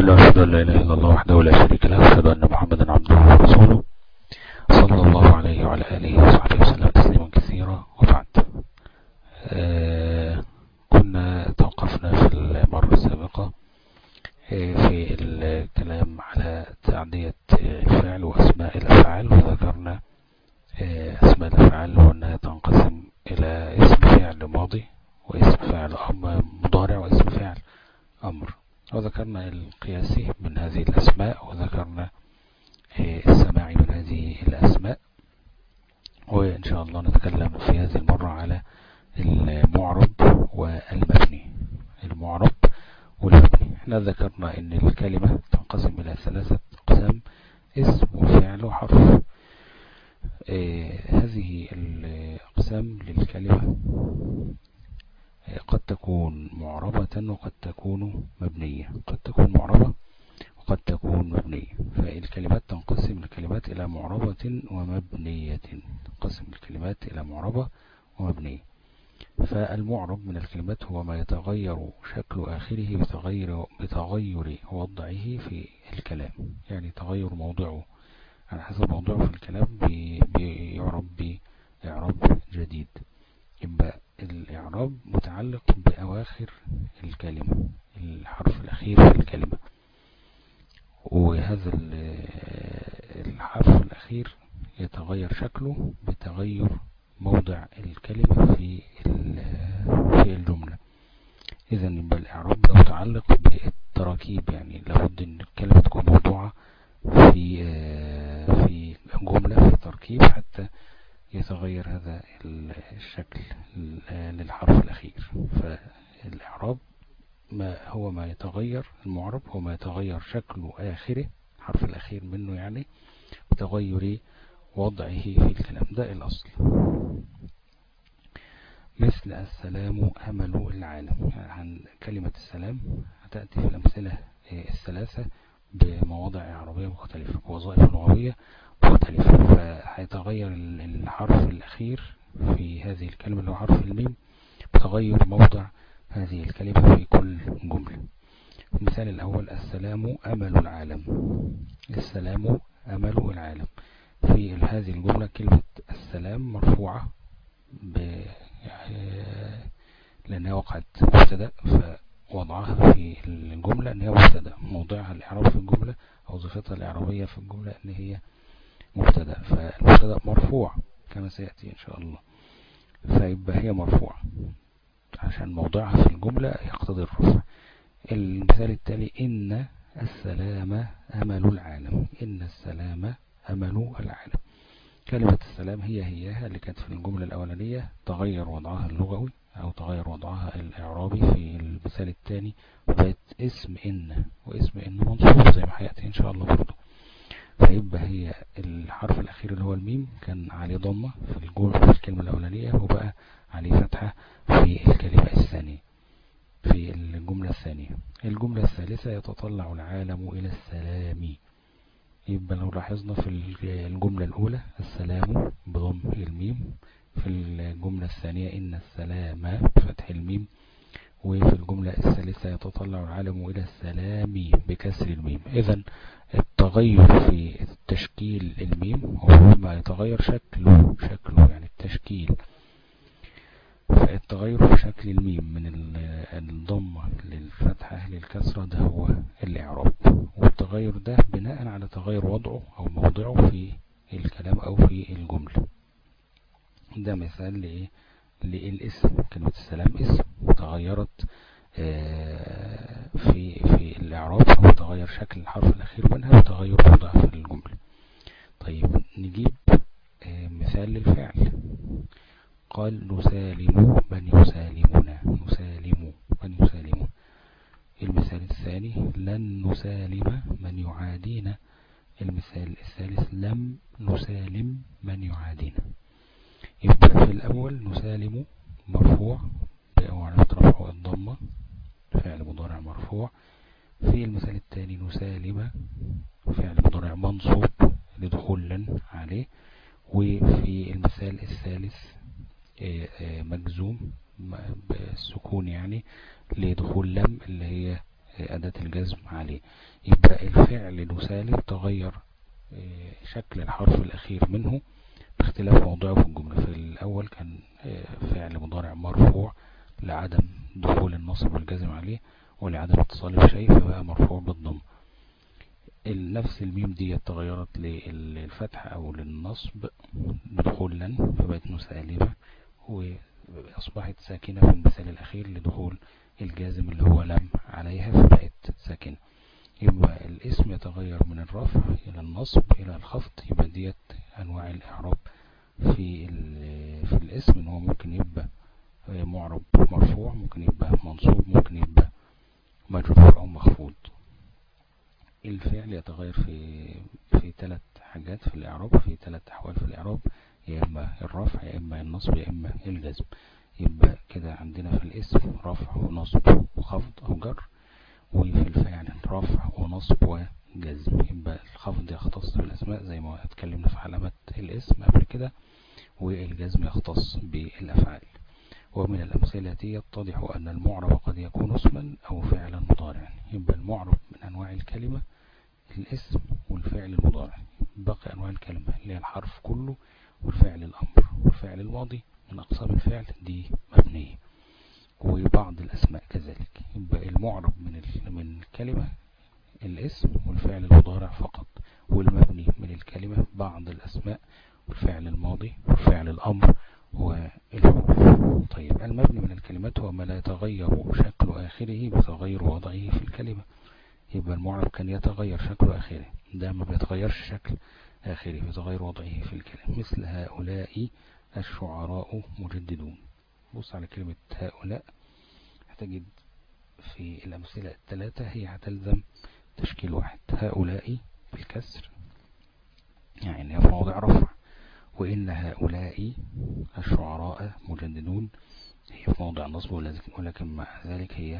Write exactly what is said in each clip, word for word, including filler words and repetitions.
الله، أشهد أن لا إله إلا الله وحده لا شريك له، وأشهد أن محمدا عبده ورسوله صلى الله عليه وعلى آله وصحبه وسلم تسليما كثيرا. وبعد، آه كنا توقفنا في المرة السابقة آه في الكلام على تعدية الفعل وأسماء الأفعال، وذكرنا آه أسماء الأفعال وأنها تنقسم إلى اسم فعل ماضي واسم فعل مضارع واسم فعل أمر، وذكرنا القياسي من هذه الأسماء، وذكرنا السماعي من هذه الأسماء. وإن شاء الله نتكلم في هذه المرة على المعرب والمبني. المعرب والمبني، احنا ذكرنا ان الكلمة تنقسم إلى ثلاثة أقسام: اسم وفعل وحرف. اه هذه الأقسام للكلمة قد تكون معربة وقد تكون مبنية، قد تكون معربة وقد تكون مبنية. فالكلمات تنقسم الكلمات إلى معربة ومبنية، تنقسم الكلمات إلى معربة ومبنية. فالمعرب من الكلمات هو ما يتغير شكل آخره بتغير, بتغير وضعه في الكلام، يعني تغير موضعه على حسب موضعه في الكلام بيعرب بإعراب جديد. يبقى الإعراب متعلق بأواخر الكلمة، الحرف الأخير في الكلمة، وهذا الحرف الأخير يتغير شكله بتغير موضع الكلمة في في الجملة. إذا يبقى الإعراب ده متعلق بالتراكيب، يعني لابد أن الكلمة تكون موضوعة في في جملة في تركيب حتى يتغير هذا الشكل للحرف الأخير. فالإعراب ما هو ما يتغير، المعرب هو ما يتغير شكل آخره، الحرف الأخير منه يعني، بتغير وضعه في الكلام. ده الأصل. مثل السلام أمل العالم، يعني كلمة السلام هتأتي في الأمثلة الثلاثة بمواضع إعرابية مختلفة، ووظائف لغوية مختلفة. فهيتغير الحرف الأخير في هذه الكلمة اللي هو حرف الميم بتغير موضع هذه الكلمة في كل جملة. المثال الأول: السلام أمل العالم. السلام أمل العالم. في هذه الجملة كلمة السلام مرفوعة ب... لأنها وقعت مبتدأ، فوضعها في الجملة أنها مبتدأ، موضعها الإعراب في الجملة أو صفتها الإعرابية في الجملة أن هي مبتدأ، فالمبتدأ مرفوع كما سيأتي إن شاء الله، فيبقى هي مرفوعة عشان موضعها في الجملة يقتضي الرفع. المثال التالي: إن السلام أمل العالم. إن السلام أمل العالم. كلمة السلام هي هي اللي كانت في الجملة الأولانية، تغير وضعها اللغوي أو تغير وضعها الإعرابي في المثال الثاني، وبقت اسم إن، واسم إن منصوب زي ما هيأتي إن شاء الله برضه. فيبقى هي الحرف الأخير اللي هو الميم كان عليه ضمة في الجملة في الكلمة الأولانية، وبقى عليه فتحة في الكلمة الثانية في الجملة الثانية. الجملة الثالثة: يتطلع العالم إلى السلام. يبقى لو لاحظنا في الجملة الأولى السلام بضم الميم، في الجملة الثانية إن السلام بفتح الميم، وفي الجملة الثالثة يتطلع العالم إلى السلام بكسر الميم. إذن التغير في تشكيل الميم هو ما يتغير شكله شكله يعني التشكيل. فالتغير في شكل الميم من الضمة للفتحة للكسرة ده هو الإعراب، والتغير ده بناء على تغير وضعه أو موضعه في الكلام أو في الجملة. ده مثال لإيه؟ للاسم. كلمة السلام اسم وتغيرت في في الإعراب، وتغير شكل الحرف الأخير منها وتغير وضعها في الجملة. طيب نجيب مثال للفعل. قال: نسالم من يسالمنا. نسالم من يسالمنا. المثال الثاني: لن نسالم من يعادينا. المثال الثالث: لم نسالم من يعادينا. يبقى في الأول نسالم مرفوع بأوعى رفعه الضمة، فعل مضارع مرفوع. في المثال الثاني نسالم فعل مضارع منصوب لدخول لن عليه. وفي المثال الثالث مجزوم بالسكون يعني لدخول لم اللي هي أداة الجزم عليه. يبقى الفعل له سالب تغير شكل الحرف الأخير منه باختلاف موضعه في الجملة. في الأول كان فعل مضارع مرفوع لعدم دخول النصب والجزم عليه ولعدم اتصاله بشيء فبقى مرفوع بالضم. نفس الميم دي تغيرت للفتح أو للنصب بدخول لن فبقت مسالبة وأصبحت ساكنة في المثال الأخير لدخول الجازم اللي هو لم عليها فبقت ساكنة. يبقى الاسم يتغير من الرفع إلى النصب إلى الخفض. يبقى ديت أنواع الإعراب في في الاسم، إن هو ممكن يبقى معرب مرفوع، ممكن يبقى منصوب، ممكن يبقى مجرور أو مخفوض. الفعل يتغير في في ثلاث حاجات في الإعراب، في ثلاث أحوال في الإعراب، يا إما الرفع يا إما النصب يا إما الجزم. يبقى كده عندنا في الاسم رفع ونصب وخفض أو جر، وفي الفعل رفع ونصب وجزم. يبقى الخفض يختص بالأسماء زي ما اتكلمنا في علامات الاسم قبل كده، والجزم يختص بالأفعال. ومن الأمثلة يتضح أن المعرب قد يكون اسما أو فعلا مضارعا. يبقى المعرب من أنواع الكلمة الاسم والفعل المضارع. باقي أنواع الكلمة اللي هي الحرف كله والفعل الأمر والفعل الماضي من أقسام الفعل دي مبنية، وبعض الأسماء كذلك. يبقى المعرب من من الكلمة الاسم والفعل المضارع فقط، والمبني من الكلمة بعض الأسماء والفعل الماضي والفعل الأمر والحروف. طيب المبني من الكلمات هو ما لا يتغير شكل آخره بتغير وضعه في الكلمة. يبقى المعرب كان يتغير شكل آخره، ده ما بيتغيرش شكل آخره بتغير وضعه في الكلمة. مثل هؤلاء الشعراء مجددون. بص على كلمة هؤلاء هتجد في الأمثلة الثلاثة هي هتلزم تشكيل واحد. هؤلاء بالكسر يعني في موضع رفع، وإن هؤلاء الشعراء مجددون هي في موضع نصب، ولكن مع ذلك هي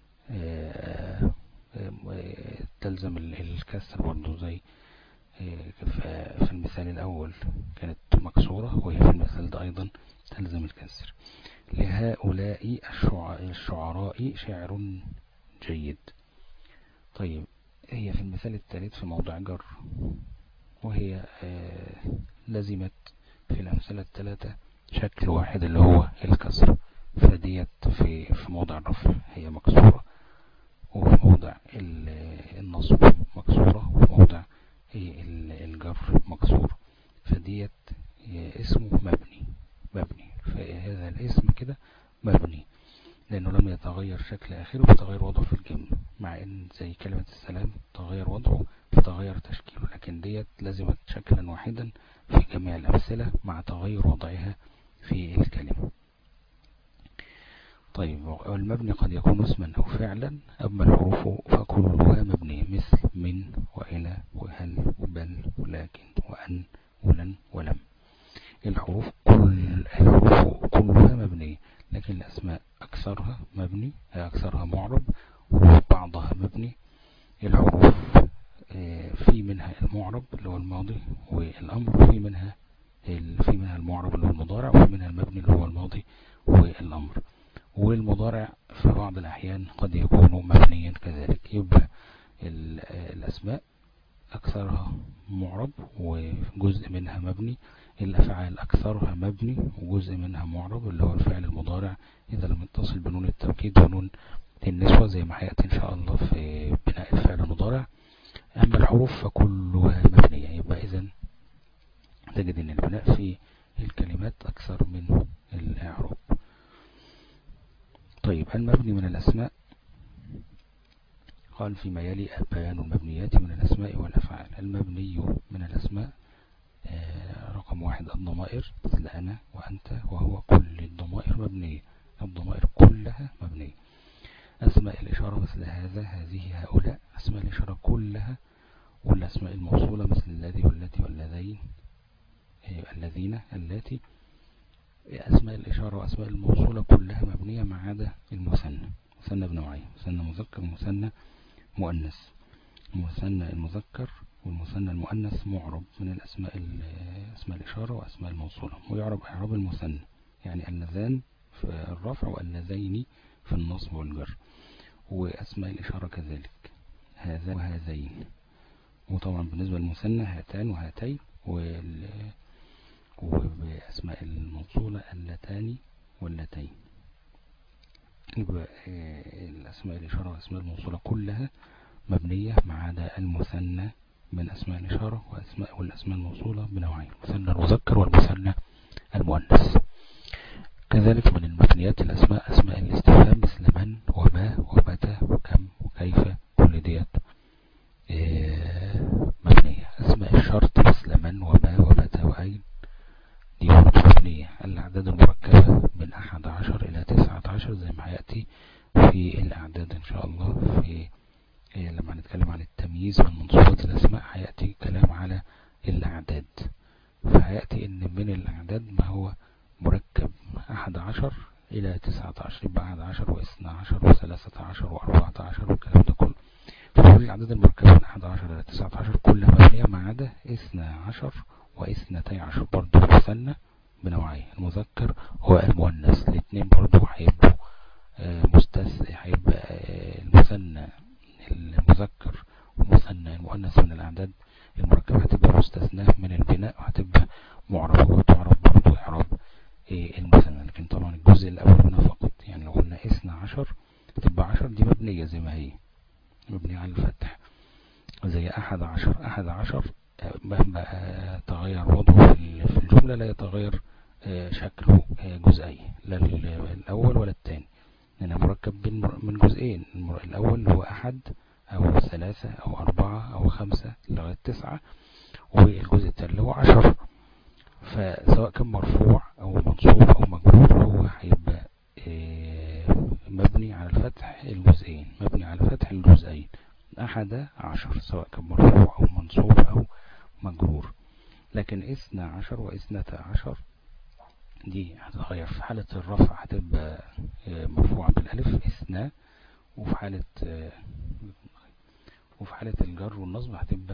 تلزم الكسر برضو زي في المثال الأول كانت مكسورة، وهي في المثال ده أيضا تلزم الكسر. لهؤلاء الشعراء شعر جيد. طيب هي في المثال الثالث في موضع جر، وهي لزمت في الأمثلة الثلاثة شكل واحد اللي هو الكسر، فديت في في موضع الرفع هي مكسورة، وفي موضع النصب مكسورة، وفي موضع الجر مكسور، فديت اسمه مبني مبني فهذا الاسم كده مبني لأنه لم يتغير شكل آخره بتغير وضعه في الجملة، مع ان زي كلمة السلام تغير وضعه فتغير تشكيله، لكن ديت لازمت شكلا واحدا في جميع الأمثلة مع تغير وضعها في الكلمة. طيب المبني قد يكون اسما أو فعلا. أما الحروف فكلها مبنية مثل من وإلى وهل وبل ولكن وأن ولن ولم. الحروف كل الحروف كلها مبنية، لكن الأسماء أكثرها مبني أكثرها معرب وبعضها مبني. الحروف في منها المعرب اللي هو الماضي والأمر، وفي منها في منها المعرب اللي هو المضارع، وفي منها المبني اللي هو الماضي والأمر. والمضارع في بعض الأحيان قد يكون مبنيا كذلك. يبقى الأسماء أكثرها معرب وجزء منها مبني. الأفعال أكثرها مبني وجزء منها معرب اللي هو الفعل المضارع إذا لم يتصل بنون التوكيد ونون النسوة زي ما هيأتي إن شاء الله في بناء الفعل المضارع. أما الحروف فكلها مبنية. يبقى إذن تجد أن البناء في الكلمات أكثر من الإعراب. طيب المبني من الأسماء قال فيما يلي بيان المبنيات من الأسماء والأفعال. المبني من الأسماء رقم واحد الضمائر مثل أنا وأنت وهو، كل الضمائر مبنية، الضمائر كلها مبنية. أسماء الإشارة مثل هذا هذه هؤلاء، أسماء الإشارة كلها، والأسماء الموصولة مثل الذي والتي والذين الذين اللاتي. أسماء الإشارة وأسماء الموصولة كلها مبنية ما عدا المثنى. مثنى بنوعين، مثنى مذكر ومثنى مؤنث. المثنى المذكر والمثنى المؤنث معرب من الأسماء أسماء الإشارة وأسماء الموصولة، ويعرب إعراب المثنى يعني اللذان في الرفع واللذين في النصب والجر. وأسماء الإشارة كذلك هذا وهذين. وطبعا بالنسبة للمثنى هاتان وهاتين، وبأسماء الموصولة اللتان واللتين. يبقى الأسماء الإشارة وأسماء الموصولة كلها مبنية ما عدا المثنى من أسماء الإشارة وأسماء والأسماء الموصولة بنوعين، المثنى المذكر والمثنى المؤنث. كذلك من المبنيات الأسماء أسماء الاستفهام مثل من وما ومتى وكم وكيف، كل ديت مبنية. أسماء الشرط مثل من وما ومتى وأين، دي برضه مبنية. الأعداد المركبة من أحد عشر إلى تسعة عشر زي ما هيأتي في الأعداد إن شاء الله. في لما نتكلم عن التمييز من منصوبات الأسماء هيأتي كلام على الأعداد، فهيأتي إن من الأعداد ما هو مركب أحد عشر إلى تسعة عشر، يبقى أحد عشر واثنى عشر وثلاثة عشر وأربعة عشر والكلام ده كله. فكل الأعداد المركبة من أحد عشر إلى تسعة عشر كلها مبنية ما عدا اثنى عشر واثنتي عشر، برضه مثنى بنوعين، المذكر والمؤنث. الاثنين برضه هيبقوا مستثنى، هيبقى المثنى المذكر ومثنى المؤنث من الأعداد المركبة هتبقى مستثناة من البناء، وهتبقى معربة وتعرب برضه إعراب المثنى. لكن طبعا الجزء الأول منها فقط، يعني لو قلنا اثنى عشر تبقى عشر دي مبنية زي ما هي مبنية على الفتح، زي أحد عشر. أحد عشر مهما تغير وضعه في الجملة لا يتغير شكله جزئي، لا الأول ولا الثاني، لأنه مركب من جزئين، الأول هو أحد أو ثلاثة أو أربعة أو خمسة لغاية تسعة، والجزء الثاني هو عشر. فسواء كان مرفوع أو منصوب أو مجرور هو هيبقى مبني على الفتح الجزئين، مبني على فتح الجزئين أحد عشر سواء كان مرفوع أو منصوب أو مجرور. لكن اثنى عشر واثنتا عشر دي هتتغير، في حالة الرفع هتبقى مرفوعة بالألف اثنى، وفي حالة وفي حالة الجر والنصب هتبقى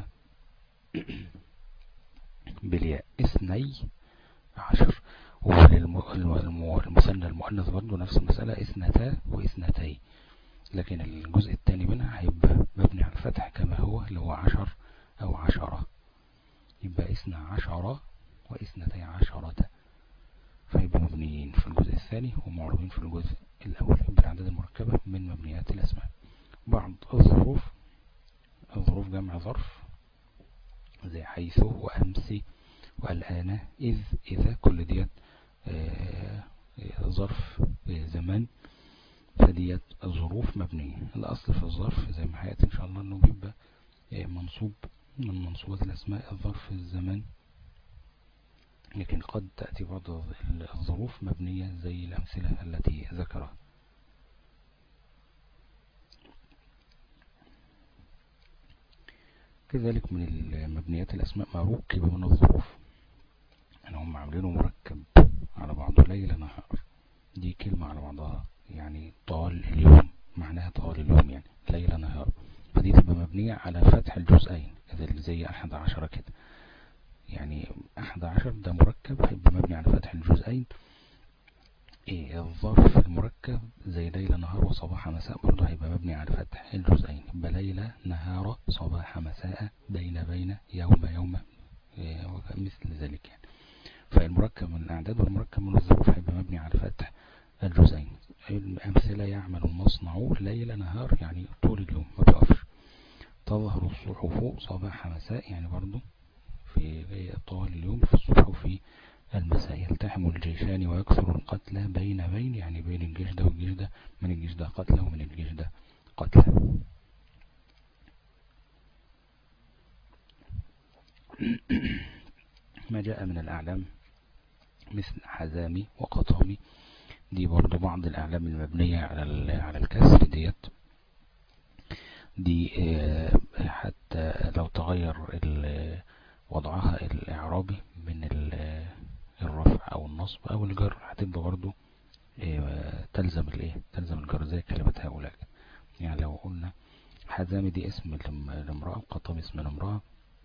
بالياء اثني عشر. والمثنى المؤنث برضه نفس المسألة اثنتا واثنتي، لكن الجزء الثاني منها هيبقى مبني على الفتح كما هو اللي هو عشر أو عشرة، يبقى اثنى عشر واثنتي عشرة، فيبقى مبنيين في الجزء الثاني ومعربين في الجزء الأول. يبقى الأعداد المركبة من مبنيات الأسماء. بعض الظروف، الظروف جمع ظرف زي حيث وأمس والآن إذ إذا، كل ديت ظرف زمان، فديت الظروف مبنية. الأصل في الظرف زي ما هيأتي إن شاء الله أنه بيبقى منصوب من منصوبات الأسماء الظرف الزمان، لكن قد تأتي بعض الظروف مبنية زي الأمثلة التي ذكرها. كذلك من المبنيات الأسماء ما ركب من الظروف، يعني هم عاملينه مركب على بعضه ليل نهار، دي كلمة على بعضها، يعني طال اليوم معناها طال اليوم يعني ليل نهار، فدي تبقى مبنية على فتح الجزئين زي أحد عشر كده. يعني أحد عشر ده مركب هيبقى مبني على فتح الجزئين. إيه الظرف المركب زي ليلة نهار وصباح مساء برضه هيبقى مبني على فتح الجزئين، يبقى ليلة نهار صباح مساء بين بين يوم يوم إيه مثل ذلك يعني. فالمركب من الأعداد والمركب من الظروف هيبقى مبني على فتح الجزئين. الأمثلة يعمل المصنع ليلة نهار يعني طول اليوم ما بيقفش. تظهر الصحف صباح مساء يعني برضه في طوال اليوم في الصبح وفي المساء. يلتحم الجيشان ويكثر القتلى بين بين يعني بين الجيش ده والجيش ده، من الجيش ده قتلى ومن الجيش ده قتلى. ما جاء من الأعلام مثل حزامي وقطامي، دي برضو بعض الأعلام المبنية على على الكسر ديت، دي حتى لو تغير وضعها الإعرابي من الرفع أو النصب أو الجر هتبقى برضو تلزم الايه تلزم الجر زي كلمة هؤلاء. يعني لو قلنا حزامي دي اسم الامرأة وقطامي اسم الامرأة،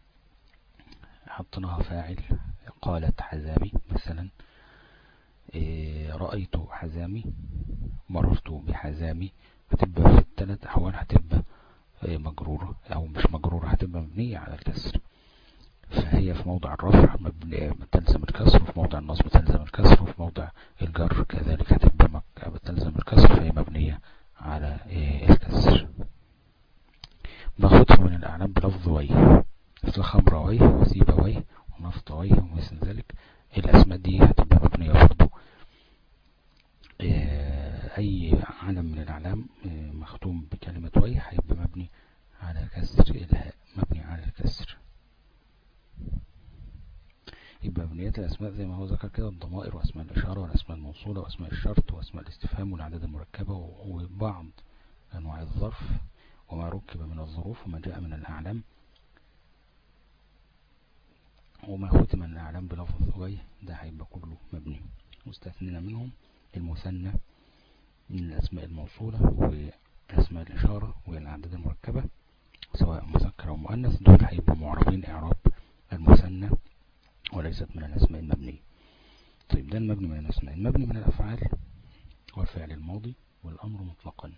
حطناها فاعل قالت حزامي مثلا، رأيت حزامي، مررت بحزامي، هتبقى في الثلاث أحوال هتبقى مجرورة، أو مش مجرورة، هتبقى مبنية على الكسر. فهي في موضع الرفع بتلزم الكسر، وفي موضع النصب بتلزم الكسر، وفي موضع الجر كذلك هتبقى بتلزم الكسر، فهي مبنية على الكسر. ناخدها من الأعلام بلفظ وي، مثل خمر وي وسيب وي ونفط وي ومثل ذلك. الأسماء دي هتبقى مبنية برضو. أي علم من الأعلام مختوم بكلمة وي هيبقى مبني على كسر الهاء، مبني على الكسر. يبقى مبنيات الأسماء زي ما هو ذكر كده الضمائر وأسماء الإشارة والأسماء الموصولة وأسماء الشرط وأسماء الاستفهام والأعداد المركبة وبعض أنواع الظرف وما ركب من الظروف وما جاء من الأعلام وما ختم من الأعلام بلفظ وي، ده هيبقى كله مبني. مستثنين منهم المثنى من الأسماء الموصولة وأسماء الإشارة والأعداد المركبة سواء مذكر أو مؤنث، دول هيبقوا معربين إعراب المثنى وليست من الأسماء المبنية. طيب ده المبني من الأسماء. المبني من الأفعال هو الفعل الماضي والأمر مطلقا.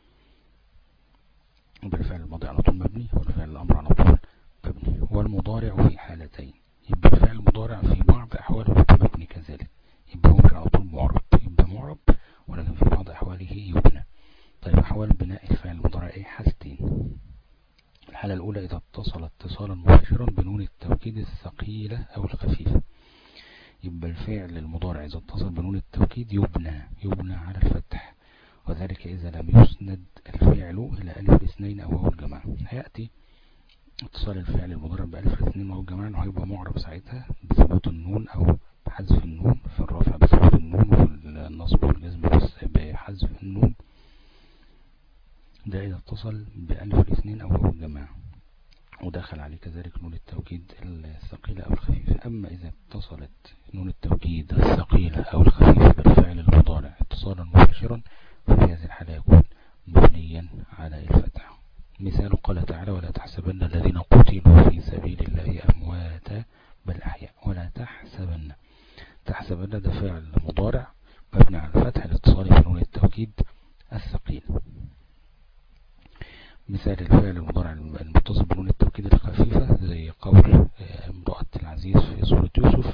بالفعل الماضي على طول مبني، والفعل الأمر على طول مبني، والمضارع في حالتين. يبقى الفعل المضارع في بعض أحواله مبني كذلك، يبقى هو مش على طول معرب، يبقى معرب ولكن في بعض أحواله يبنى. طيب أحوال بناء الفعل المضارع ايه؟ حالتين. الحالة الأولى إذا اتصل اتصالا مباشرا بنون التوكيد الثقيلة أو الخفيفة. يبقى الفعل المضارع إذا اتصل بنون التوكيد يبنى يبنى على الفتح، وذلك إذا لم يسند الفعل إلى ألف الاثنين أو واو الجماعة. هيأتي اتصال الفعل المضارع بألف الاثنين واو الجماعة إنه هيبقى معرب ساعتها بثبوت النون أو بحذف النون، في الرفع بثبوت النون وفي النصب والجزم بحذف النون. ده إذا اتصل بألف الاثنين أو واو الجماعة ودخل عليه كذلك نون التوكيد الثقيلة أو الخفيفة. أما إذا اتصلت نون التوكيد الثقيلة أو الخفيفة بالفعل المضارع اتصالا مباشرا ففي هذه الحالة يكون مبنيا على الفتح. مثال قال تعالى ولا تحسبن الذين قتلوا في سبيل الله أمواتا بل أحياء. ولا تحسبن، تحسبن ده فعل مضارع مبني على الفتح الاتصال بنون التوكيد الثقيل. مثال الفعل المضارع المتصل بنون التوكيد الخفيفة زي قول امرأة العزيز في سورة يوسف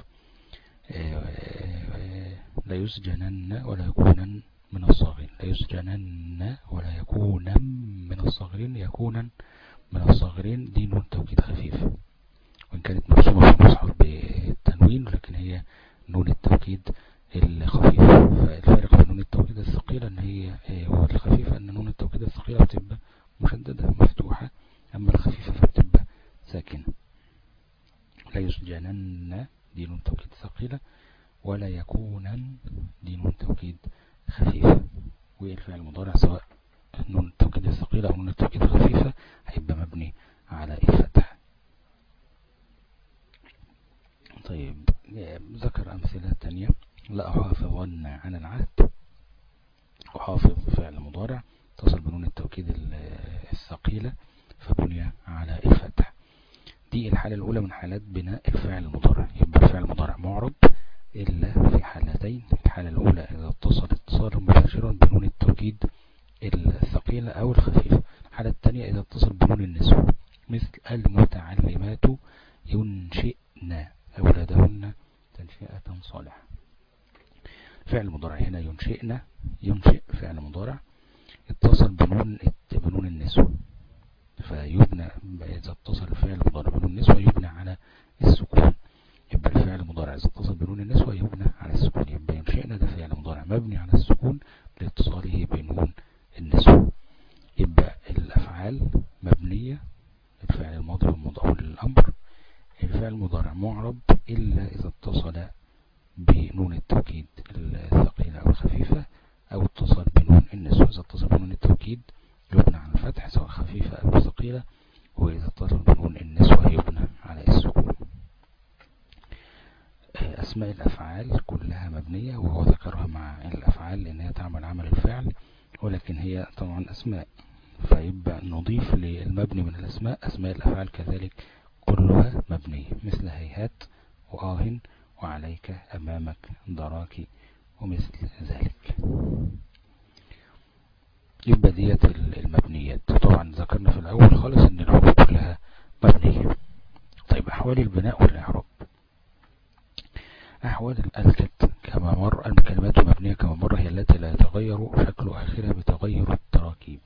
لا يسجنن ولا يكونن من الصاغرين. لا يسجنن ولا يكونن من الصاغرين، يكونن من الصاغرين دي نون توكيد خفيف، وإن كانت مرسومة في المصحف بالتنوين لكن هي نون التوكيد الخفيفة. فالفارق بين نون التوكيد الثقيلة ان هي والخفيفة ان نون التوكيد الثقيلة بتبقى مشددة مفتوحة، اما الخفيفة فبتبقى ساكنة. لا يسجنن دي نون توكيد ثقيلة، ولا يكونن دي نون توكيد خفيفة. والفعل المضارع سواء نون التوكيد الثقيلة او نون التوكيد الخفيفة هيبقى مبني على الفتح. طيب ذكر أمثلة تانية. لا أحافظن عن العهد. أحافظ فعل مضارع اتصل بنون التوكيد الثقيلة فبني على الفتح. دي الحالة الأولى من حالات بناء الفعل المضارع. يبقى الفعل المضارع معرب إلا في حالتين. الحالة الأولى إذا اتصل اتصالا مباشرا بنون التوكيد الثقيلة أو الخفيفة. الحالة الثانية إذا اتصل بنون النسوة مثل المتعلمات ينشئن أولادهن تنشئة صالحة. فعل مضارع هنا ينشئن، ينشئ فعل مضارع اتصل بنون بنون النسوة فيبنى. إذا اتصل الفعل المضارع بنون النسوة يبنى على السكون. يبقى الفعل المضارع إذا اتصل بنون النسوة يبنى على السكون. يبقى ينشئن ده فعل مضارع مبني على السكون لاتصاله بنون النسوة. يبقى الأفعال مبنية، الفعل الماضي والمضارع والأمر. الفعل المضارع معرب إلا إذا اتصل بنون التوكيد الثقيلة أو الخفيفة أو اتصل بنون النسوة. إذا اتصل بنون التوكيد يبنى على الفتح سواء خفيفة أو ثقيلة، وإذا اتصل بنون النسوة يبنى على السكون. أسماء الأفعال كلها مبنية، وهو ذكرها مع الأفعال لأنها تعمل عمل الفعل ولكن هي طبعا أسماء، فيبقى نضيف للمبني من الأسماء أسماء الأفعال كذلك كلها مبنية مثل هيهات وآه وعليك أمامك دراك ومثل ذلك. يبقى ديت المبنيات. طبعا ذكرنا في الأول خالص إن الحروف كلها مبنية. طيب أحوال البناء والإعراب. أحوال الكلمات كما مر الكلمات المبنية كما مر هي التي لا يتغير شكل آخرها بتغير التراكيب.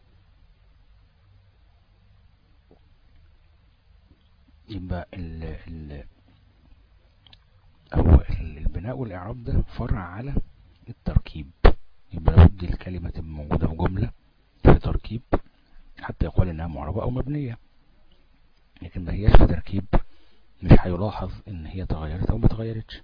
يبقى ال ال هو البناء والإعراب ده فرع على التركيب. يبقى لابد الكلمة تبقى موجودة في جملة في تركيب حتى يقال إنها معربة أو مبنية، لكن ما هياش في تركيب مش هيلاحظ إن هي تغيرت أو ما تغيرتش.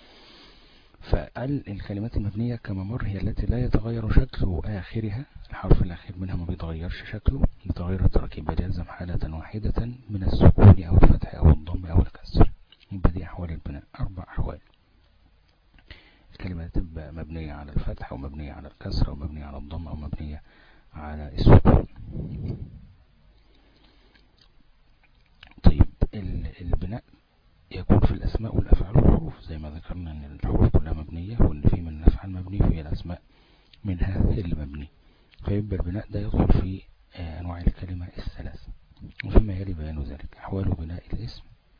فقال الكلمات المبنية كما مر هي التي لا يتغير شكل آخرها، الحرف الأخير منها ما بيتغيرش شكله بتغير التركيب، بل يلزم حالة واحدة من السكون أو الفتح أو الضم أو الكسر. يبقى دي أحوال البناء، أربع أحوال. الكلمة تبقى مبنية على الفتح أو مبنية على الكسر أو مبنية على الضم أو مبنية على السكون. طيب البناء يكون في الأسماء والأفعال والحروف، زي ما ذكرنا أن الحروف كلها مبنية وأن في من الأفعال مبني في الأسماء منها اللي مبني. فيبقى البناء ده يدخل في أنواع الكلمة الثلاثة. وفيما يلي بيان ذلك أحوال بناء الاسم.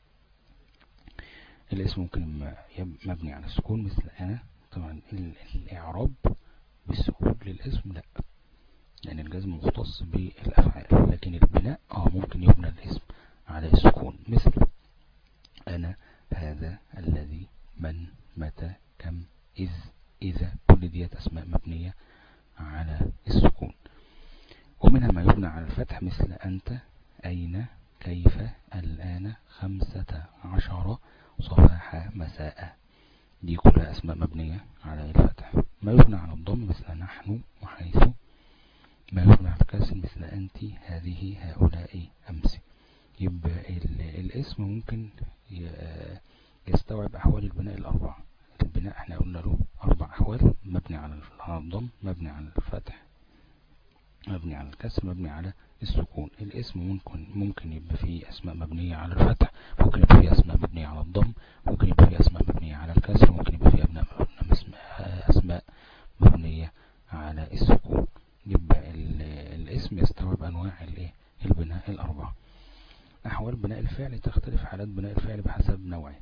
الاسم ممكن مبني على السكون مثل أنا. طبعا الإعراب بالسكون للاسم لا، لأن الجزم مختص بالأفعال، لكن البناء آه ممكن يبنى الاسم على السكون مثل أنا، هذا، الذي، من، متى، كم، إذ، إذا. كل ديت أسماء مبنية على السكون. ومنها ما يبنى على الفتح مثل أنت، أين، كيف، الآن، خمسة عشر، صباح، مساء. دي كلها أسماء مبنية على الفتح. ما يبنى على الضم مثل نحن وحيث. ما يبنى على الكسر مثل أنت، هذه، هؤلاء، أمس. يبقى الاسم ممكن يستوعب أحوال البناء الأربعة. البناء احنا قلنا له أربع أحوال: مبني على الضم، مبني على الفتح، مبني على الكسر، مبني على السكون. الاسم ممكن ممكن يبقى فيه أسماء مبنية على الفتح، ممكن يبقى فيه أسماء مبنية على الضم، ممكن يبقى فيه أسماء مبنية على الكسر، ممكن يبقى فيه أسماء مبنية على السكون. يبقى الاسم يستوعب أنواع البناء الأربعة. أحوال بناء الفعل تختلف حالات بناء الفعل بحسب نوعه.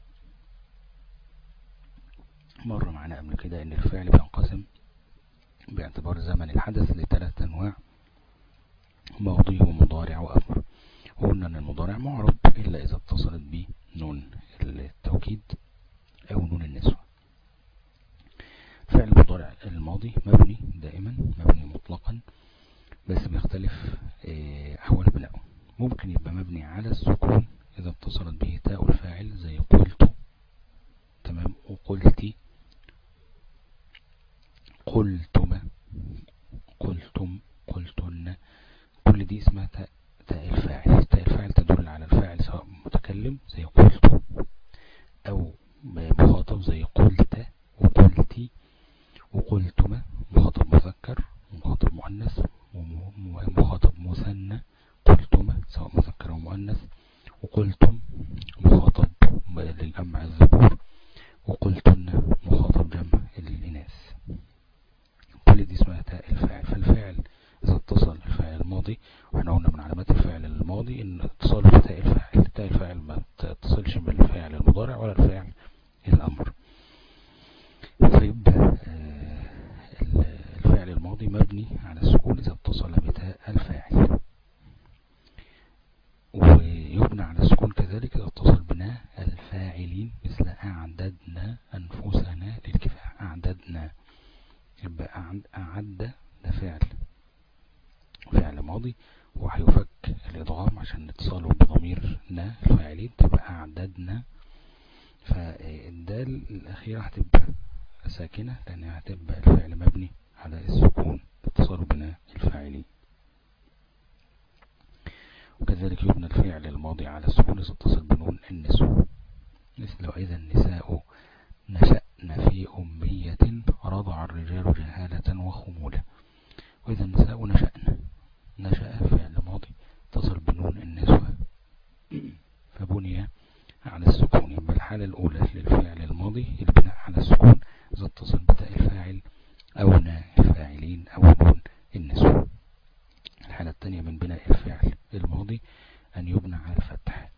مر معنا قبل كده أن الفعل بينقسم باعتبار زمن الحدث لثلاث أنواع: ماضي ومضارع وأمر. وقلنا أن المضارع معرب إلا إذا اتصلت به نون التوكيد أو نون النسوة. فعل المضارع الماضي مبني دائما، مبني مطلقا، بس بيختلف أحوال بناؤه. ممكن يبقى مبني على السكون إذا اتصلت به تاء الفاعل زي قلت، تمام، وقلتي، قلتما، قلتم، قلتن. كل دي اسمها تاء تاء الفاعل. تاء الفاعل تدل على الفاعل سواء متكلم زي قلت أو مخاطب زي قلت وقلتي وقلتما، مخاطب مذكر ومخاطب مؤنث ومخاطب مثنى، قلتما سواء مذكر أو مؤنث، وقلتم مخاطب لجمع الذكور، وقلتن مخاطب جمع الإناث. كل دي اسمها تاء الفاعل. فالفاعل إذا اتصل الفاعل الماضي، واحنا قلنا من علامات الفاعل الماضي ان اتصاله بتاء الفاعل. تاء الفاعل ما تتصلش بالفاعل المضارع ولا الفاعل الأمر. فيبقى الفعل الماضي مبني على السكون إذا اتصل بتاء الفاعل، ويبنى على السكون كذلك إذا اتصل بنا الفاعلين مثل أعددنا أنفسنا للكفاح. أعددنا. يبقى أعد ده فعل فعل ماضي وهيفك الإضغام عشان اتصاله بضميرنا الفاعلين، تبقى أعددنا. فالدال الأخيرة هتبقى ساكنة لأنها هتبقى الفعل مبني على السكون اتصاله بنا الفاعلين. وكذلك يبنى الفعل الماضي على السكون إذا اتصل بنون النسوة مثل وإذا النساء نشأن في أمية رضع الرجال جهالة وخمولة. وإذا النساء نشأن، نشأ فعل ماضي اتصل بنون النسوة فبني على السكون. يبقى الحالة الأولى للفعل الماضي البناء على السكون إذا اتصل بتاء الفاعل أو نا الفاعلين أو نون النسوة. أن يبنى على الفتح.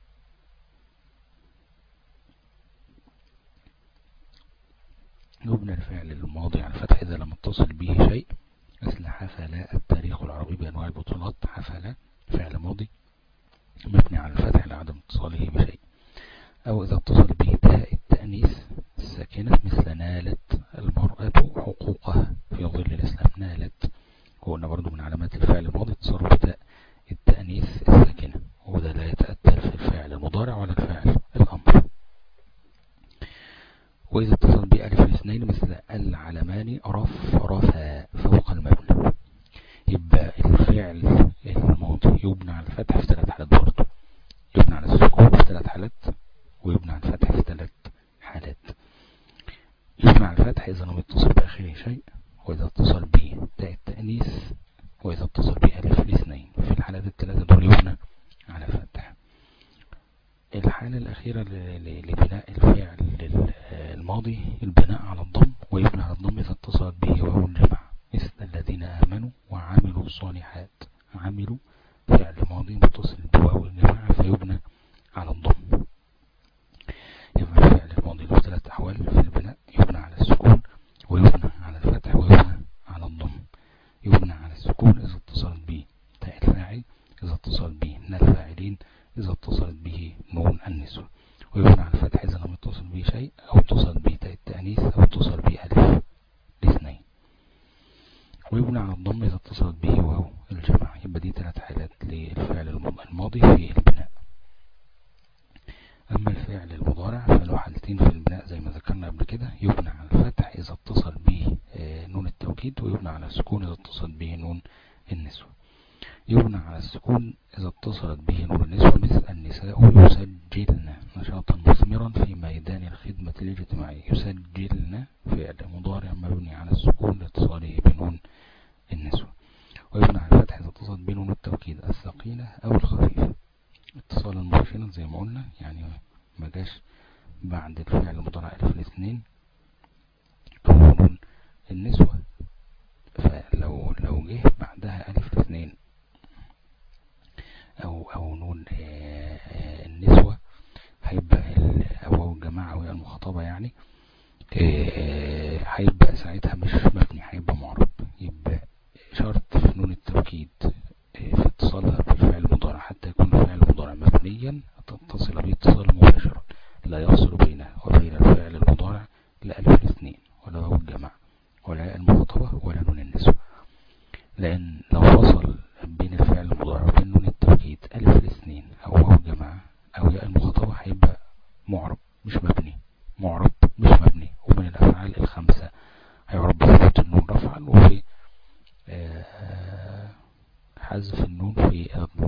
يبنى الفعل الماضي على الفتح إذا لم يتصل به شيء، مثل حفل التاريخ العربي بأنواع البطولات. حفل فعل ماضي مبني على الفتح لعدم اتصاله بشيء. أو إذا اتصل به تاء التأنيث الساكنة مثل نالت المرأة حقوقها في ظل الإسلام. نالت قلنا برضو من علامات الفعل الماضي اتصال بتاء التأنيث الساكنة، وده لا يتأثر في الفعل المضارع ولا الفعل الأمر. وإذا اتصل به ألف الاثنين مثل العلمان رف رفا فوق المبنى. يبقى الفعل الماضي يبنى على الفتح في ثلاث حالات برضو، يبنى على السكون في ثلاث حالات، ويبنى على الفتح في ثلاث حالات. يبنى على الفتح إذا لم يتصل بآخره شيء، وإذا اتصل به تاء التأنيث، وإذا اتصل به ألف الاثنين. في الحالات الثلاثة دول يبنى على فتح. الحالة الأخيرة لبناء الفعل الماضي البناء على الضم، ويبنى على الضم إذا اتصلت به واو الجمع مثل الذين آمنوا وعملوا الصالحات. عملوا فعل ماضي متصل بواو الجمع فيبنى على الضم. يبقى الفعل الماضي له ثلاث أحوال في البناء: يبنى على السكون، ويبنى على الفتح، ويبنى على الضم. يبنى على السكون إذا اتصلت به تاء الفاعل، إذا اتصلت به من الفاعلين، إذا اتصلت به نون النسوة. ويبنى على الفتح إذا لم يتصل به شيء، أو اتصل به تاء التأنيث، أو اتصل به ألف الاثنين. ويبنى على الضم إذا اتصلت به واو الجمع. يبقى دي ثلاث حالات للفعل الماضي في البناء. أما الفعل المضارع فله حالتين في البناء زي ما ذكرنا قبل كده: يبنى على الفتح إذا اتصل به نون التوكيد، ويبنى على السكون إذا اتصل به نون النسوة. يبنى على السكون إذا اتصلت به نون النسوة مثل النساء يسجلن نشاطا مثمرا في ميدان الخدمة الاجتماعية. يسجلن فعل مضارع مبني على السكون لاتصاله بنون النسوة. ويبنى على الفتح إذا اتصلت بنون التوكيد الثقيلة أو الخفيفة اتصالا مباشرا زي ما قلنا، يعني ما جاش بعد الفعل المضارع ألف الاثنين أو نون النسوة. فلو لو جه بعدها ألف الاثنين أو أو نون النسوة هيبقى أو الجماعة أو المخاطبة، يعني هيبقى ساعتها مش مبني، هيبقى معرب. يبقى شرط في نون التوكيد في اتصالها بالفعل المضارع حتى يكون الفعل المضارع مبنيا تتصل به اتصال مباشرا لا يفصل بينه وبين الفعل المضارع لا ألف الاثنين ولا واو الجماعة ولا المخاطبة ولا نون النسوة. لأن لو فصل بين الفعل المضارع وبين نون التوكيد ألف الاثنين أو واو الجماعة أو ياء المخاطبة هيبقى معرب مش مبني. معرب مش مبني. ومن الأفعال الخمسة هيعرب بثبوت النون رفعا، وفي حذف النون في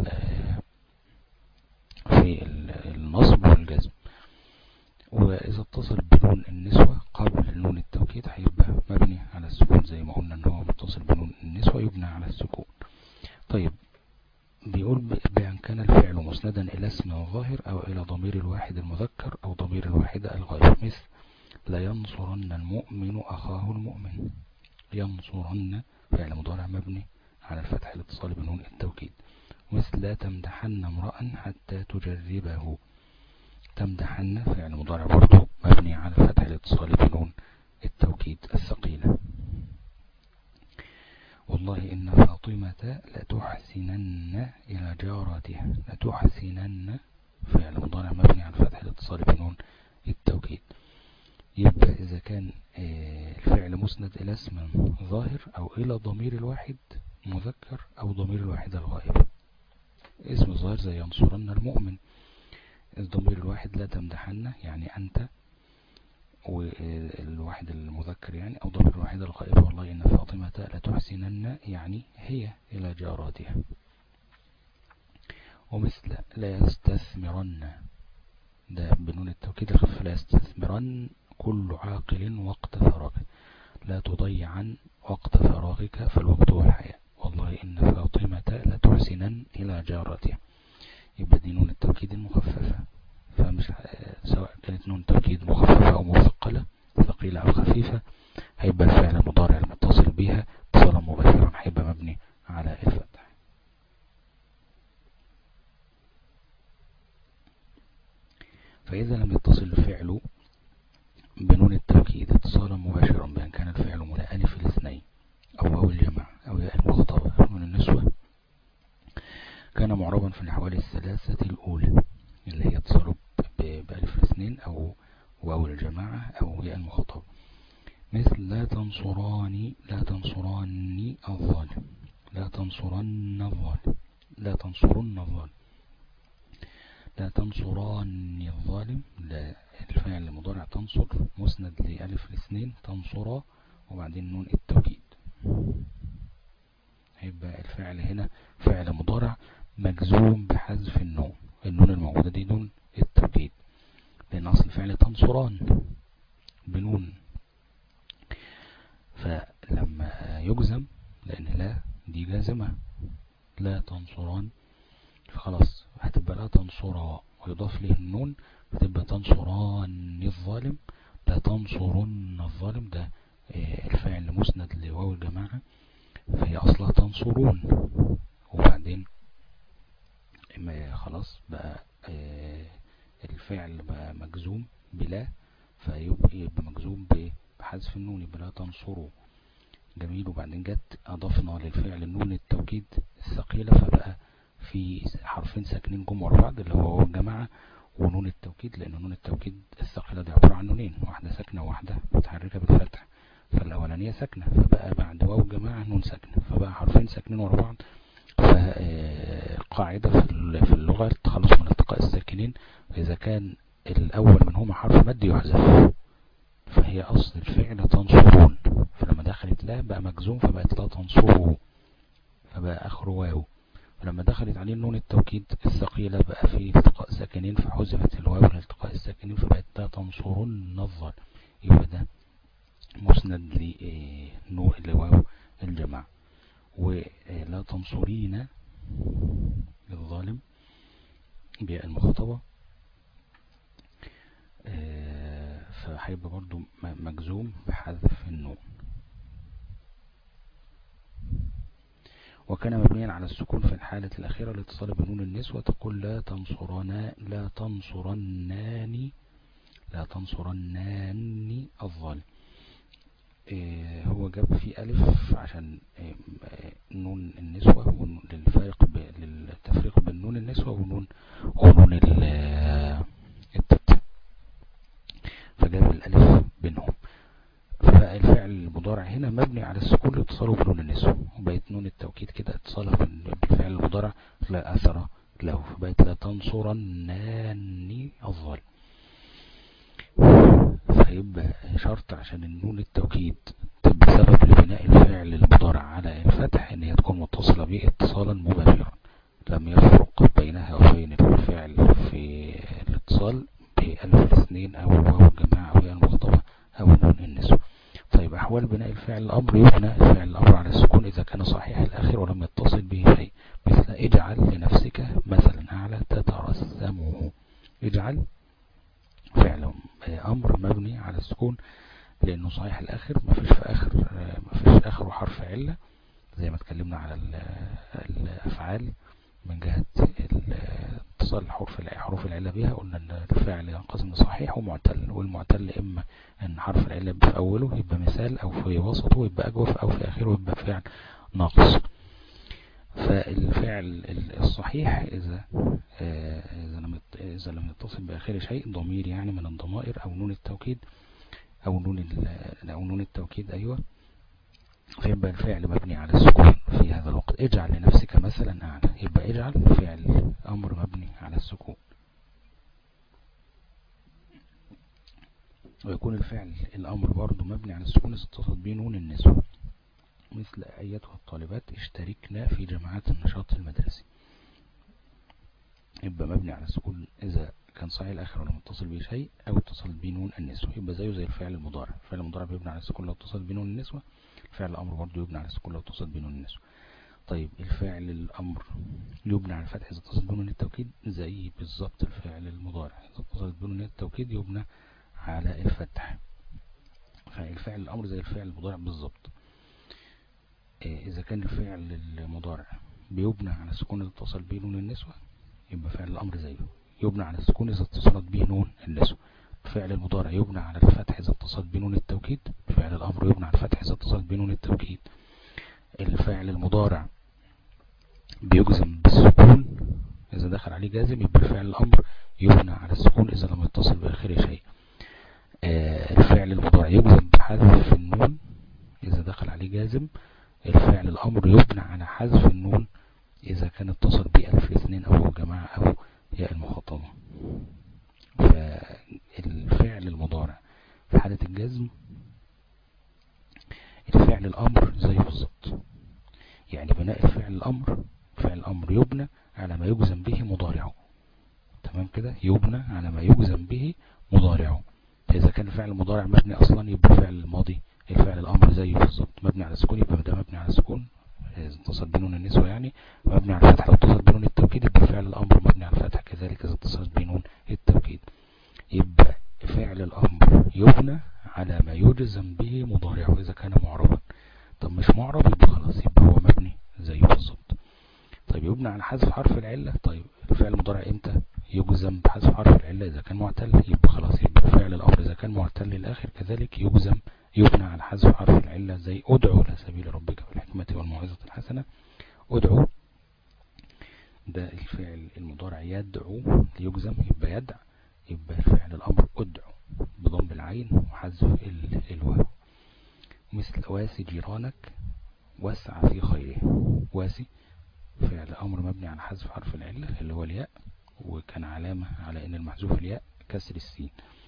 في النصب والجزم. وإذا اتصل بنون النسوة قبل نون التوكيد هيبقى مبني على السكون زي ما قلنا ان هو متصل بنون النسوة يبنى على السكون. طيب بيقول بأن كان الفعل مسندا إلى اسم ظاهر أو إلى ضمير الواحد المذكر أو ضمير الواحد الغائب مثل لا ينصرن المؤمن أخاه المؤمن. ينصرن فعل مضارع مبني على الفتح الاتصال بنون التوكيد. مثل لا تمدحن امرأ حتى تجربه. تمدحن فعل مضارع برضه مبني على الفتح الاتصال بنون التوكيد الثقيلة. والله إن فاطمة لتحسنن إلى جارتها. لتحسنن فعل مضارع مبني على الفتح الاتصال بنون التوكيد. يبقى إذا كان الفعل مسند إلى اسم ظاهر أو إلى ضمير الواحد مذكر أو ضمير الواحد الغائب. اسم الظاهر زي ينصرن المؤمن. الضمير الواحد لا تمدحن يعني أنت، والواحد المذكر يعني أو ضمير الواحد الغائب والله إن فاطمة لتحسنن يعني هي إلى جاراتها. ومثل لا يستثمرن ده بنون التوكيد الخفيف. لا يستثمرن كل عاقل وقت فراغه. لا تضيعن وقت فراغك فالوقت هو الحياة. والله إن فاطمة لتحسنن إلى جارتها. يبقى دي نون التوكيد المخففة، فمش سواء كانت نون التوكيد مخففة أو مثقلة ثقيلة أو خفيفة هيبقى الفعل المضارع المتصل بها اتصالا مباشرا هيبقى مبني على الفتح. فإذا لم يتصل الفعل بنون التوكيد اتصالا مباشرا بأن كان الفعل من ألف الاثنين أو واو الجمع أو ياء المخاطبة أو نون النسوة، كان معربا في الأحوال الثلاثة الأولى اللي هي اتصاله بألف الاثنين أو واو الجماعة أو ياء المخاطبة، مثل لا تنصراني لا تنصراني الظالم، لا تنصرن الظالم، لا تنصرن الظالم، لا تنصران الظالم. لا، الفعل المضارع تنصر مسند لألف الاثنين تنصر وبعدين نون التوكيد، هيبقى الفعل هنا فعل مضارع مجزوم بحذف النون، النون الموجودة دي نون التوكيد، لأن أصل الفعل تنصران بنون، فلما يجزم لأن لا دي جازمة لا تنصران، فخلاص هتبقى لا تنصرا ويضاف له النون فتبقى تنصران الظالم، لا تنصرن الظالم، ده الفعل مسند لواو الجماعة فهي أصلها تنصرون، وبعدين خلاص بقى الفعل بقى مجزوم بلا فيبقى مجزوم بحذف النون، يبقى لا تنصروا. جميل. وبعدين جت أضفنا للفعل النون التوكيد الثقيلة فبقى في حرفين ساكنين جم ورا بعض اللي هو الجماعة ونون التوكيد، لأن نون التوكيد الثقيلة دي عبارة عن نونين، واحدة ساكنة وواحدة متحركة بالفتح، فالأولانية ساكنة فبقى بعد واو الجماعة نون ساكنة فبقى حرفين ساكنين ورا بعض. فقاعدة في اللغة التخلص من التقاء الساكنين، إذا كان الأول منهما حرف مد يحذف، فهي أصل الفعل تنصرون، فلما دخلت لا بقى مجزوم فبقت لا تنصروا فبقى آخر واو، ولما دخلت عليه نون التوكيد الثقيلة بقى فيه التقاء ساكنين فحذفت الواو لالتقاء الساكنين فبقت لا تنصرن الظالم، يبقى ده مسند لواو الجماعة. ولا تنصرين الظالم بياء المخاطبة فهيبقى برضو مجزوم بحذف النون. وكان مبنيا على السكون في الحالة الأخيرة الاتصال بنون النسوة، تقول لا تنصرنا لا تنصرناني لا تنصرناني الظالم. إيه هو جاب فيه ألف عشان إيه نون النسوة للفارق للتفريق بين نون النسوة ونون ونون التت، فجاب الألف بينهم، فبقى الفعل المضارع هنا مبني على السكون لاتصاله بنون النسوة، وبقت نون التوكيد كده اتصالها بالفعل المضارع لا أثر له، فبقت لا تنصرناني الظالم. فيبقى شرط عشان النون التوكيد تبقى سبب لبناء الفعل المضارع على الفتح ان هي تكون متصلة به اتصالا مباشرا، لم يفرق بينها وبين الفعل في الاتصال بألف الاثنين او واو الجماعة او ياء المخاطبة او نون النسوة. طيب احوال بناء الفعل الامر: يبنى الفعل الامر على السكون اذا كان صحيح الاخر ولم يتصل به شيء، مثل اجعل لنفسك مثلا اعلى تترسمه، اجعل فعل امر مبني على السكون لانه صحيح الاخر، ما فيش في اخر ما فيش اخره حرف عله زي ما اتكلمنا على الافعال من جهه اتصال حروف حروف العله بها، قلنا ان الفعل ينقسم لصحيح ومعتل، والمعتل اما ان حرف العله في اوله يبقى مثال او في وسطه يبقى اجوف او في اخره يبقى فعل ناقص. فالفعل الصحيح إذا إذا لم إذا لم يتصل بآخر شيء ضمير يعني من الضمائر أو نون التوكيد أو نون أو نون التوكيد أيوة، فيبقى الفعل مبني على السكون في هذا الوقت. اجعل لنفسك مثلا أعلى، يبقى اجعل فعل أمر مبني على السكون، ويكون الفعل الأمر برضو مبني على السكون اتصل به نون النسوة، مثل أيتها الطالبات اشتركنا في جماعات النشاط المدرسي، يبقى مبني على السكون إذا كان صحيح الآخر ولا متصل به شيء أو اتصل به نون النسوة، يبقى زيه زي الفعل المضارع، الفعل المضارع بيبني على السكون لو اتصل به نون النسوة، الفعل الأمر برضه يبني على السكون لو اتصل به نون النسوة. طيب الفعل الأمر يبني على الفتح إذا اتصل به نون التوكيد زي بالظبط الفعل المضارع، إذا اتصل به نون التوكيد يبنى على الفتح، فالفعل الأمر زي الفعل المضارع بالظبط. إذا كان الفعل المضارع بيبنى على السكون إذا اتصل به نون النسوة يبقى فعل الأمر زيه يبنى على السكون إذا اتصلت به نون النسوة. فعل المضارع يبنى على الفتح إذا اتصلت بنون التوكيد. فعل الأمر يبنى على الفتح إذا اتصلت بنون التوكيد. الفعل المضارع بيجزم بالسكون إذا دخل عليه جازم، يبقى فعل الأمر يبنى على السكون إذا لم يتصل بآخره شيء. آه الفعل المضارع يجزم بحذف النون إذا دخل عليه جازم. الفعل الأمر يبنى على حذف النون إذا كان اتصل به ألف الاثنين أو الجماعة أو ياء المخاطبة. فالفعل المضارع في حالة الجزم الفعل الأمر زي بالظبط. يعني بناء الفعل الأمر، فعل الأمر يبنى على ما يجزم به مضارعه. تمام كده، يبنى على ما يجزم به مضارعه. إذا كان الفعل المضارع مبني أصلا يبقى الفعل الماضي الفعل الأمر زيه بالظبط مبني على السكون، يبقى ده مبني على السكون إذا اتصل بنون النسوة، يعني مبني على الفتح. لو اتصل بنون التوكيد يبقى فعل الأمر مبني على الفتح كذلك إذا اتصل بنون التوكيد. يبقى فعل الأمر يبنى على ما يجزم به مضارعه إذا كان معربا. طب مش معرب يبقى خلاص يبقى هو مبني زيه بالظبط. طيب يبنى على حذف حرف العلة. طيب الفعل المضارع امتى يجزم بحذف حرف العلة؟ إذا كان معتل. يبقى خلاص يبقى فعل الأمر إذا كان معتل للآخر كذلك يجزم يبنى على حذف حرف العلة، زي ادعو إلى سبيل ربك بالحكمة والموعظة الحسنة. ادعو ده الفعل المضارع يدعو يجزم يبقى يدع، يبقى فعل الأمر ادعو بضم العين وحذف الواو. مثل واسي جيرانك واسع في خيره. واسي فعل أمر مبني على حذف حرف العلة اللي هو الياء، وكان علامة على ان المحذوف الياء كسر السين.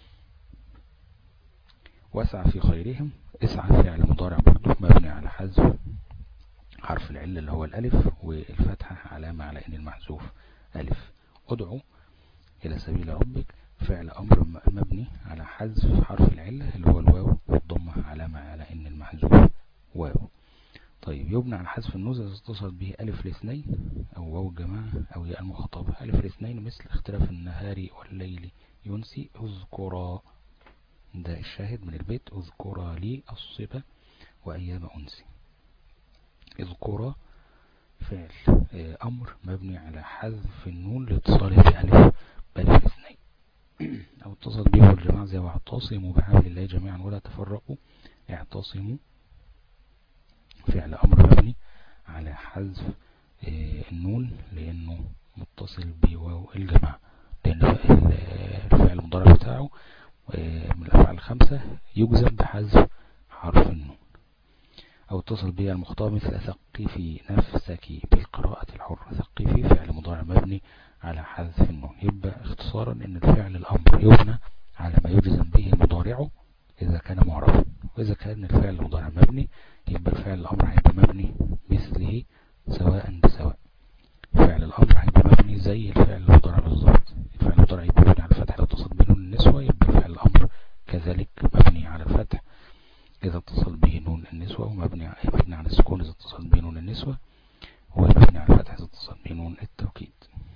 واسع في خيرهم اسعى فعل مضارع برضه مبني على حذف حرف العلة اللي هو الألف، والفتحة علامة على ان المحذوف ألف. ادعو إلى سبيل ربك فعل أمر مبني على حذف حرف العلة اللي هو الواو، والضمة علامة على ان المحذوف واو. طيب يبنى على حذف النون إذا اتصل به ألف الاثنين أو واو الجماعة أو ياء المخاطبة. ألف الاثنين مثل اختلاف النهار والليل ينسي اذكرا، ده الشاهد من البيت. اذكرا لي الصبا وأيام أنسي. اذكرا فعل أمر مبني على حذف النون لاتصاله بألف بألف الاثنين أو اتصل به الجماعة زي واعتصموا بحبل الله جميعا ولا تفرقوا. اعتصموا فعل أمر مبني على حذف النون لأنه متصل بواو الجماعة، لأن الفعل المضارع بتاعه من الأفعال الخمسة يجزم بحذف حرف النون. أو اتصل به المخاطب مثل ثقفي نفسك بالقراءة الحرة. ثقفي فعل مضارع مبني على حذف النون. يبقى اختصارا ان الفعل الأمر يبنى على ما يجزم به مضارعه إذا كان معربا، وإذا كان الفعل المضارع مبني يبقى الفعل الأمر هيبقى مبني مثله سواء بسواء. فعل الأمر هيبقى مبني زي الفعل المضارع بالظبط. الفعل المضارع يبقى مبني على الفتح لو اتصل بنون النسوة، يبقى الفعل الأمر كذلك مبني على الفتح إذا اتصل به نون النسوة، ومبني مبني على السكون إذا اتصل به نون النسوة، ومبني على الفتح إذا اتصل به نون التوكيد.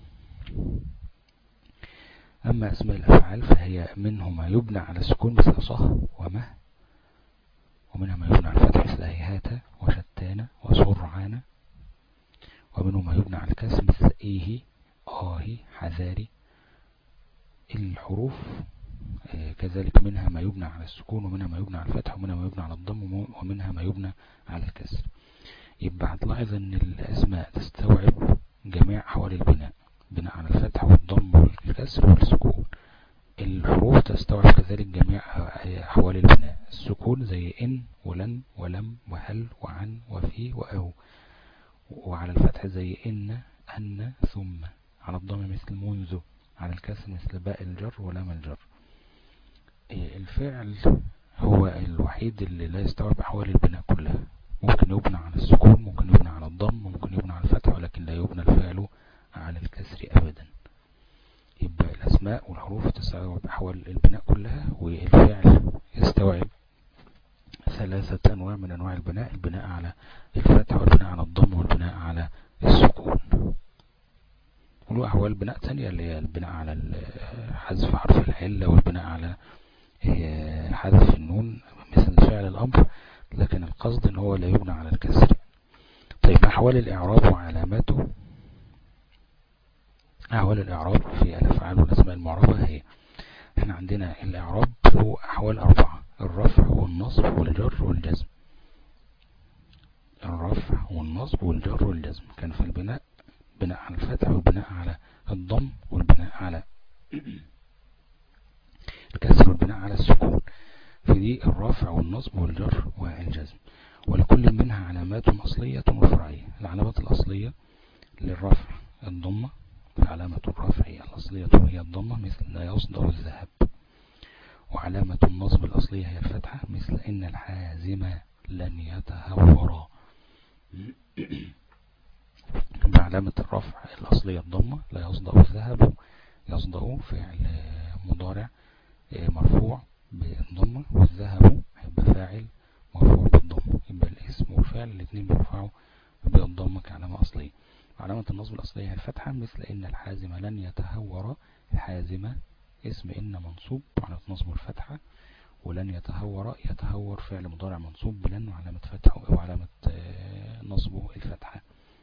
أما أسماء الأفعال فهي منه ما يبنى على السكون مثل صه ومه، ومنها ما يبنى على الفتح مثل هيهات وشتان وسرعان، ومنه ما يبنى على الكسر مثل إيه آه حذاري. الحروف كذلك منها ما يبنى على السكون، ومنها ما يبنى على الفتح، ومنها ما يبنى على الضم، ومنها ما يبنى على الكسر. يبقى هتلاحظ ان الأسماء تستوعب جميع أحوال البناء، بناء على الفتح والضم والكسر والسكون. الحروف تستوعب كذلك جميع أحوال البناء، السكون زي إن ولن ولم وهل وعن وفي وأو، وعلى الفتح زي إن أن ثم، على الضم مثل منذ، على الكسر مثل باء الجر ولام الجر. الفعل هو الوحيد اللي لا يستوعب أحوال البناء كلها، ممكن يبنى على السكون، ممكن يبنى على الضم، ممكن يبنى على الفتح، ولكن لا يبنى الفعل على الكسر أبدا. يبقى الأسماء والحروف تستوعب أحوال البناء كلها، والفعل يستوعب ثلاثة أنواع من أنواع البناء: البناء على الفتح، والبناء على الضم، والبناء على السكون. وله أحوال بناء تانية اللي هي البناء على حذف حرف العلة، والبناء على حذف النون مثل فعل الأمر، لكن القصد ان هو لا يبنى على الكسر. طيب أحوال الإعراب وعلاماته. أحوال الإعراب في الأفعال والأسماء المعربة هي، احنا عندنا الإعراب له أحوال أربعة: الرفع والنصب والجر والجزم. الرفع والنصب والجر والجزم. كان في البناء بناء على الفتح، والبناء على الضم، والبناء على الكسر، والبناء على السكون. في دي الرفع والنصب والجر والجزم، ولكل منها علامات أصلية وفرعية. العلامات الأصلية للرفع الضمة، علامة الرفع الأصلية هي الضمة مثل لا يصدر الذهب. وعلامة النصب الأصلية هي الفتحة مثل إن الحازم لن يتهورا. بعلامة الرفع الأصلية الضمة، لا يصدر الذهب يصدر فعل مضارع مرفوع بالضمة، والذهب هيبقى فاعل مرفوع بالضمة، يبقى الاسم والفعل الاثنين بيرفعوا بالضمة كعلامة أصلية. علامة النصب الأصلية هي الفتحة مثل إن الحازم لن يتهور. الحازم اسم إن منصوب وعلامة نصبه الفتحة، ولن يتهور يتهور فعل مضارع منصوب بلن وعلامة فتحه أو علامة نصبه الفتحة.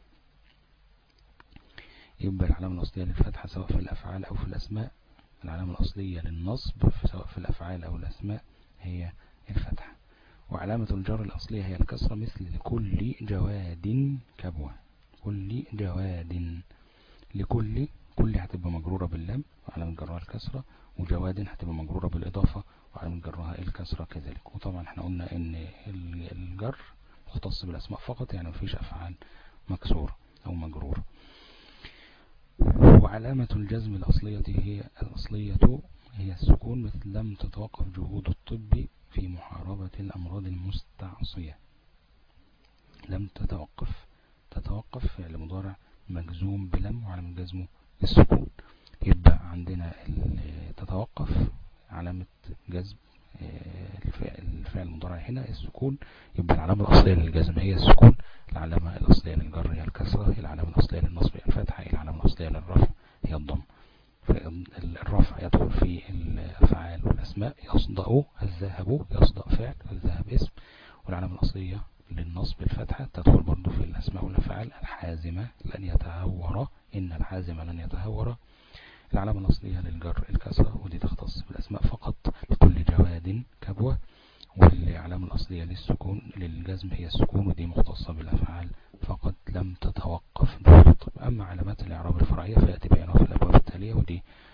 يبقى العلامة الأصلية للفتحة سواء في الأفعال أو في الأسماء. العلامة الأصلية للنصب سواء في الأفعال أو الأسماء هي الفتحة. وعلامة الجر الأصلية هي الكسرة مثل لكل جواد كبوة. كل جواد، لكل كل هتبقى مجرورة باللام وعلامة جرها الكسرة، وجواد هتبقى مجرورة بالإضافة وعلامة جرها الكسرة كذلك. وطبعا احنا قلنا ان الجر مختص بالأسماء فقط، يعني مفيش أفعال مكسورة أو مجرورة. وعلامة الجزم الأصلية هي الأصلية هي السكون مثل لم تتوقف جهود الطب في محاربة الأمراض المستعصية. لم تتوقف، تتوقف فعل مضارع مجزوم بلم وعلامة جزمه السكون. يبقى عندنا تتوقف علامة جزم الفعل المضارع هنا السكون، يبقى العلامة الأصلية للجزم هي السكون، العلامة الأصلية للجر هي الكسرة، العلامة الأصلية للنصب هي الفتحة، العلامة الأصلية للرفع هي الضم. فالرفع يدخل في الأفعال والأسماء، يصدأ الذهب، يصدأ فعل، الذهب اسم. والعلامة الأصلية للنصب الفتحة تدخل برضو في الأسماء والأفعال. الحازمة لن يتهور، إن الحازمة لن يتهور. العلامة الأصلية للجر الكسرة، ودي تختص بالأسماء فقط، لكل جواد كبوة. والعلامة الأصلية للسكون للجزم هي السكون، ودي مختصة بالأفعال فقط، لم تتوقف جهود الطب. أما علامات الإعراب الفرعية فيأتي بيانها في الأبواب التالية، ودي